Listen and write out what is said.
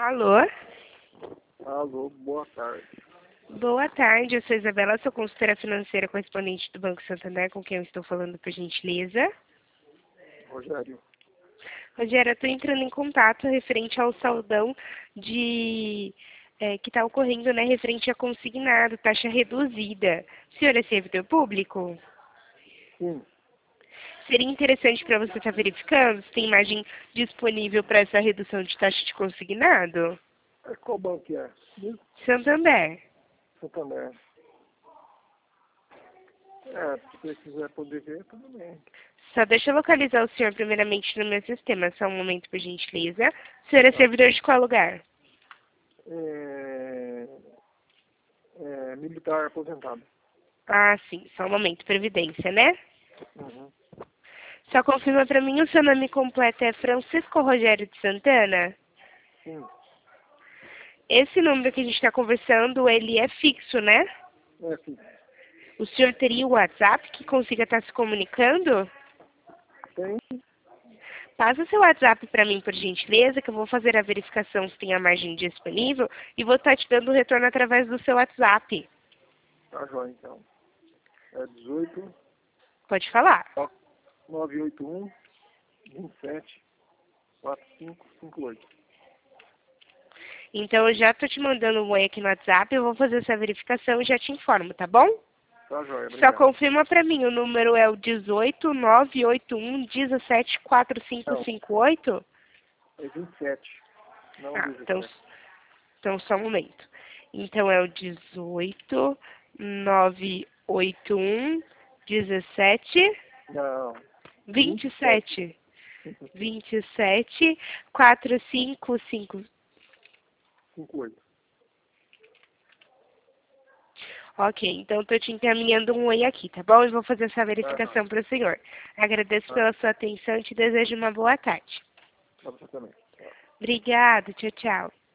Alô? Alô, boa tarde. Boa tarde, eu sou Isabela, sou consultora financeira correspondente do Banco Santander, com quem eu estou falando, por gentileza. Rogério. Rogério, eu estou entrando em contato referente ao saldão que está ocorrendo, né, referente a consignado, taxa reduzida. O senhor é servidor público? Sim. Seria interessante para você estar verificando se tem margem disponível para essa redução de taxa de consignado? Qual banco que é? Santander. Santander. Se você quiser poder ver, tudo bem. Só deixa eu localizar o senhor primeiramente no meu sistema. Só um momento, por gentileza. O senhor é servidor de qual lugar? Militar aposentado. Ah, sim. Só um momento. Previdência, né? Uhum. Só confirma para mim, o seu nome completo é Francisco Rogério de Santana? Sim. Esse número que a gente está conversando, ele é fixo, né? Sim. O senhor teria o WhatsApp que consiga estar se comunicando? Tem? Passa seu WhatsApp para mim, por gentileza, que eu vou fazer a verificação se tem a margem disponível e vou estar te dando o retorno através do seu WhatsApp. Tá joia, então. É 18 Pode falar. 981 27 4558. Então, eu já estou te mandando um oi aqui no WhatsApp, eu vou fazer essa verificação e já te informo, tá bom? Tá joia, Só obrigado. confirma para mim, o número é o 18 981 17 4558? É 27, não Ah, 17. então só um momento. Então, é o 18 981 17 Não. 27 27 455. 58. Ok, então estou te encaminhando um oi aqui, tá bom? Eu vou fazer essa verificação para o senhor. Agradeço pela sua atenção e te desejo uma boa tarde. Pra você também. Obrigada, tchau, tchau.